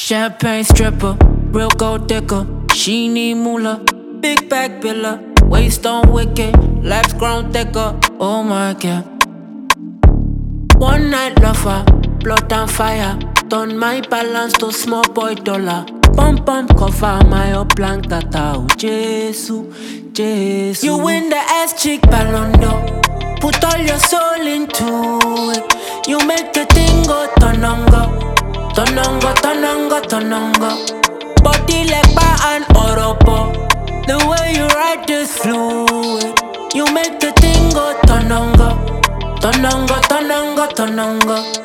Champagne stripper, real gold digger. She need moolah, big bag biller. Waist on wicked, legs grown thicker. Oh my god. One night lover, blood and fire. Turn my balance to small boy dollar. Pump pump cover my up blank tata. Oh Jesus, Jesus. You win the ass chick Ballon d'Or. Put all your soul into it. You make the thing go tonongo, tonongo, tonongo, tonongo. Body like bar and oropo. The way you ride this fluid. You make the thing go tonongo, tonongo, tonongo, tonongo.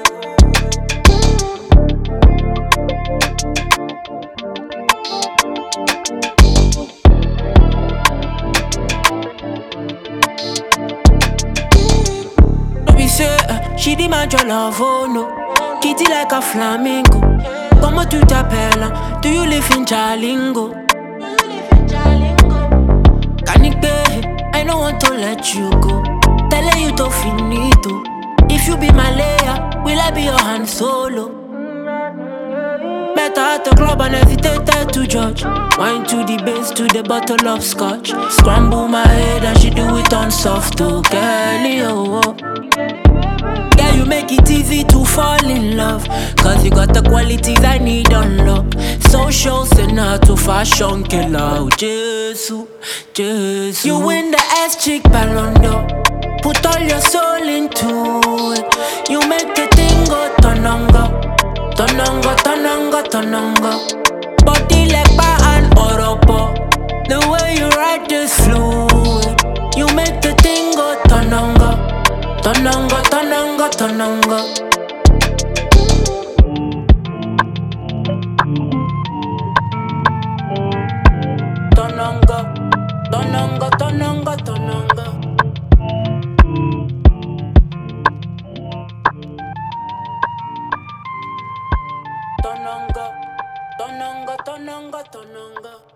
She demand your love, oh no. Kitty like a flamingo. Como tu t'appelles? Do you live in Jalingo? Canicbe, I don't want to let you go. Telling you to finito. If you be my layer, will I be your hand solo? Better at the club and hesitate to judge. Wine to the base, to the bottle of scotch. Scramble my head and she do it on soft, oh girlie, oh, oh. Yeah, you make it easy to fall in love. Cause you got the qualities I need unlock. Social sinner to fashion killer. Oh, Jesus, Jesus. You win the ass chick Ballon d'Or. Put all your soul into it. You make the thing go tonongo, tonongo, tonongo, tonongo. Body like bar and oropo. The way you ride this fluid. You make the thing go tonongo, tonongo, tonongo, tonongo. Tonongo, tonongo, tonongo, tonongo. Tonongo, tonongo, tonongo, tonongo.